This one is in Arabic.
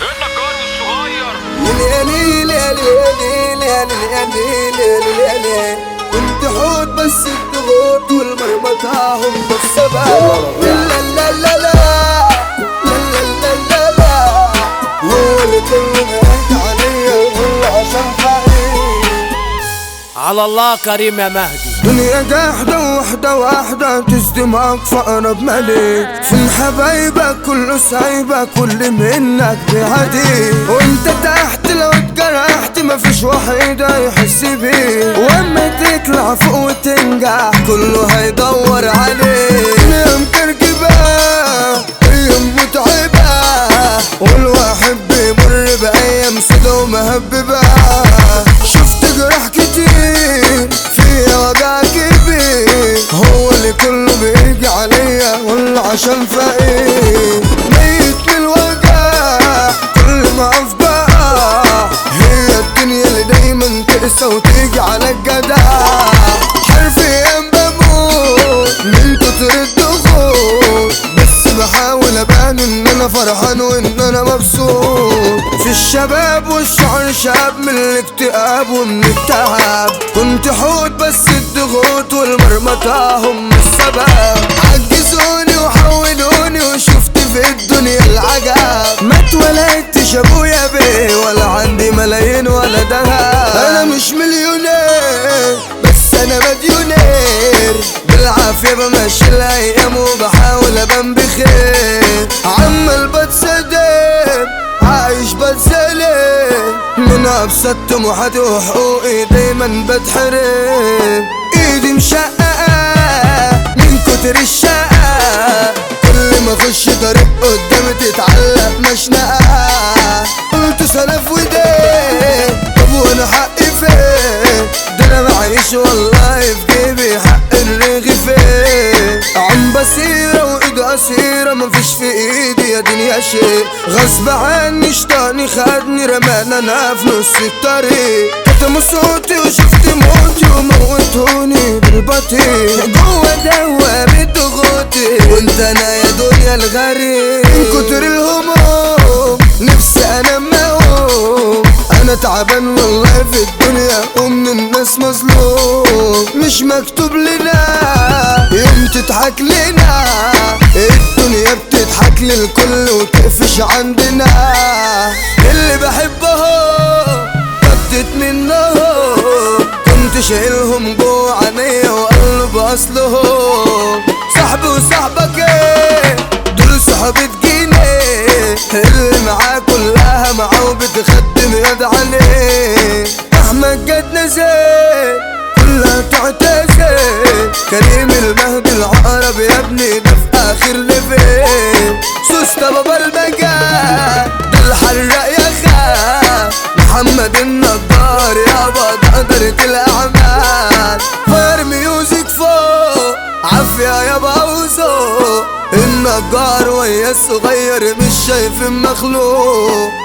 النجار الصغير. كنت حوت بس الضغوط والمرمطة هم بالسبب. لا لا لا لا لا لا لا هو اللي كله بعيد عليا والله عشان فقير. على الله كريم يا مهدي. دنيا قاعدة واحدة واحدة تصدمك فأقرب ملك. فين حبايبك كله سايبك كل منك بعدي. وانت تحت لو اتجرحت مفيش واحد هيحس بيك. واما تطلع فوق وتنجح كله هيدور عليك. دنيا مكركبة ايام متعبة والواحد بيمر بأيام سودا ومهببة. شفت جراح كتير فيها وجع كبير. هو اللي كله بيجي عليا والله عشان فقير. ميت من الوجع كل ما افضع. هي الدنيا اللي دايما تقسى وتيجي على الجدع. حرفيا بموت من كتر الضغوط بس بحاول ابان ان انا فرحان وان انا مبسوط. في الشباب والشعر شاب من الاكتئاب ومن التعب. كنت حوت بس الضغوط والمرمطة هم السبب. عجزوني وحولوني وشفت في الدنيا العجب. ما اتولدتش ابويا بيه ولا عندي ملايين ولا دهب. انا مش مليونير بس انا مديونير. بالعافية بمشي الايام وبحاول ابان بخير. عمال بتصدم عايش بتسلم من ابسط طموحاتي وحقوقي دايما بتحرم. ايدي مشققة من كتر الشقة. كل ما اخش طريق قدامي تتعلق مشنقة. قلت سلف ودين طب وانا حقي فين؟ ده انا معيش والله في جيبي حق الرغيفين. عم بصيرة وايد قصيرة مفيش في ايدي يا دنيا شيء. غصب عني شطاني خدني رمانا انا في نص الطريق. كتموا صوتي وشفت موتي وموتوني بالبطيء. جوا دوامة ضغوطي وانت انا يا دنيا الغريب. من كتر الهموم نفسي انا موم. انا تعبان والله في الدنيا ومن الناس مظلوم. مش مكتوب لنا يوم تضحك لنا. الدنيا بتضحك للكل وتقفش عندنا. اللي بحبه بدت منه كنت شايلهم جوا عينيا وقلب اصلهم. صاحبي وصاحبك ايه دول صحابة جنيه. اللي معاه كلها معاه وبتخدم يد عليه. احمد جد نزل كلها تعتزل. كريم المهدي العقرب يا ابني ده في اخر ليفل. سوسته بابا المجال ده الحراق يا خال. محمد النجار يابا ده قدرة الاعمال. فاير ميوزك فوق عافية يابا وذوق. النجار ويا الصغير مش شايف المخلوق.